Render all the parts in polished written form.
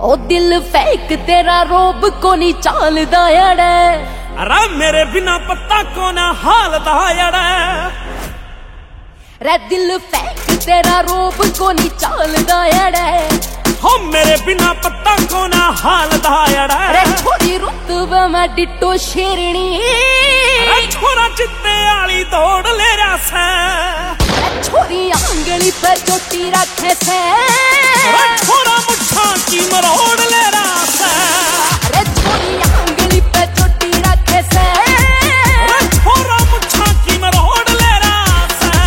ओ दिल फेंक तेरा रोब को नहीं चालदा अड़े। अरे मेरे बिना पत्ता को ना हाल दायड़े। रे दिल फेंक तेरा रोब को नहीं चालदा अड़े। हो मेरे बिना पत्ता को ना हाल दायड़े। रे छोरी रुतबा मैं डिटो शेरनी। अरे छोरा चित्ते आली दौड़ ले रहा से। छोरी आंगली पे चोटी रखे से। छोरा मुठा की मरोड़ ले रहा से। अरे छोरी आंगली पे चोटी रखे से। छोरा मुठा की मरोड़ ले रहा से।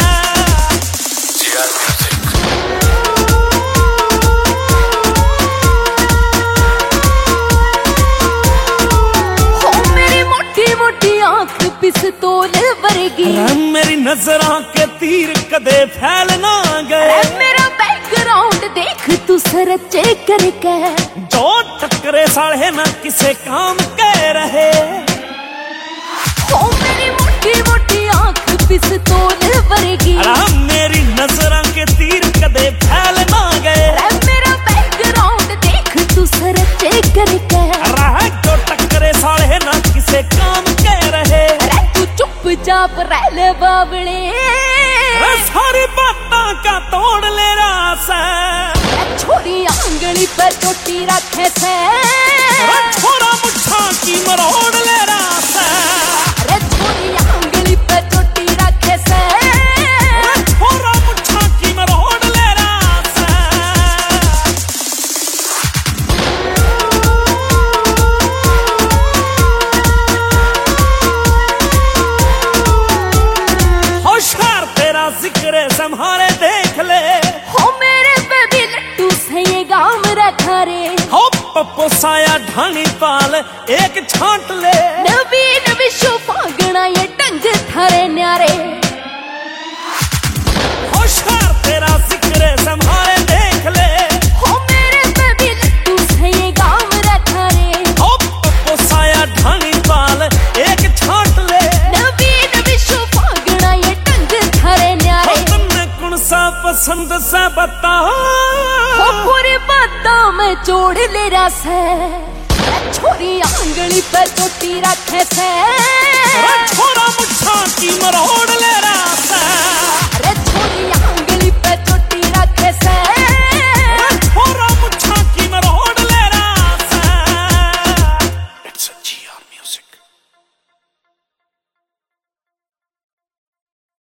हो मेरी मोटी मोटी आंख पिस्तौल वर्गी। मेरी नजरां के तीर कदे फैल ना गए। मेरा बैकग्राउंड देख तू सरचे करके। जो टकरे साढ़े ना किसे काम कह रहे। हो मेरी मोटी मोटी आंख पिस्तौल वर्गी। मेरी नजरां के तीर कदे फैल ना गए। मेरा बैकग्राउंड देख तू सरचे करके। जो टकरे साढ़े ना किसे काम कह रहे। तू चुपचाप रह ले बावले। सारी बातां का तोड़ ले रहा से। छोरी आंगली पर चोटी रखे से। छोरा मुठा की मरोड़ ले रहा से। अरे छोरी आंगली पर चोटी रखे से। छोरा मुठा की मरोड़ ले रहा से। होशियार तेरा जिक्र संभाले देख ले। हो मेरे पे भी लट्टू से ये गाम रखा रे। हो पप्पो साया ढानी पाल एक छांट ले। नवीन विश्व फागना ये टंग थारे न्यारे। होशियार तेरा जिक्र संभाले देख ले। हो मेरे पे भी लट्टू से ये गाम रखा रे। हो पप्पो साया ढानी पाल एक छांट ले। नवीन विश्व फागना ये टंग थारे न्यारे। तुमने कौन सा पसंद सा बता। पूरी बातों में जोड़ ले रहा से। छोरी आंगली पे चोटी रखे से। छोरा मुठा की मरोड़ ले रहा